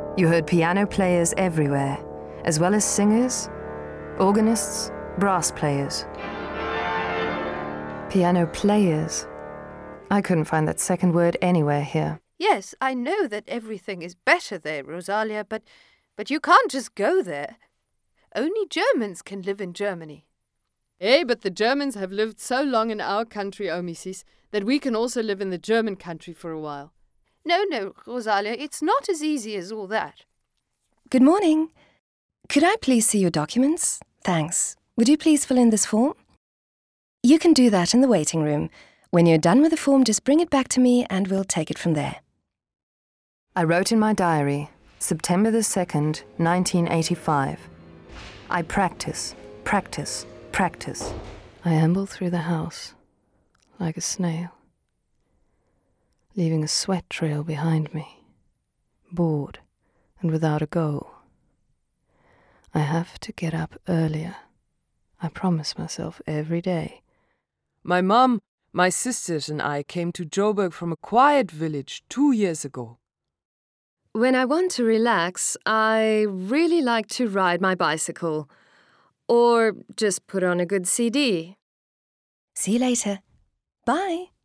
You heard piano players everywhere, as well as singers, organists, brass players. Piano players. I couldn't find that second word anywhere here. Yes, I know that everything is better there, Rosalia, but you can't just go there. Only Germans can live in Germany. Hey, but the Germans have lived so long in our country, oh, Mrs., that we can also live in the German country for a while. No, Rosalia, it's not as easy as all that. Good morning. Could I please see your documents? Thanks. Would you please fill in this form? You can do that in the waiting room. When you're done with the form, just bring it back to me and we'll take it from there. I wrote in my diary, September the 2nd, 1985. I practice. I amble through the house, like a snail, leaving a sweat trail behind me, bored and without a goal. I have to get up earlier. I promise myself every day. My mom, my sisters and I came to Joburg from a quiet village 2 years ago. When I want to relax, I really like to ride my bicycle. Or just put on a good CD. See you later. Bye.